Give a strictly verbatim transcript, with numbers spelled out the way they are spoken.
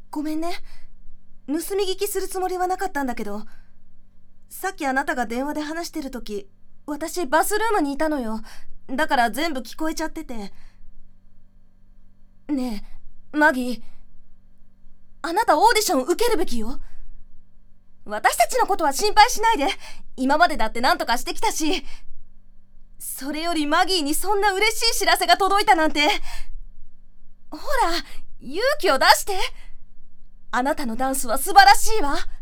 ごめんね。盗み聞きするつもりはなかったんだけど、さっきあなたが電話で話してるとき、私バスルームにいたのよ。だから全部聞こえちゃってて。ねえ、マギー、あなたオーディション受けるべきよ。私たちのことは心配しないで。今までだって何とかしてきたし。それよりマギーにそんな嬉しい知らせが届いたなんて。ほら、勇気を出して。あなたのダンスは素晴らしいわ。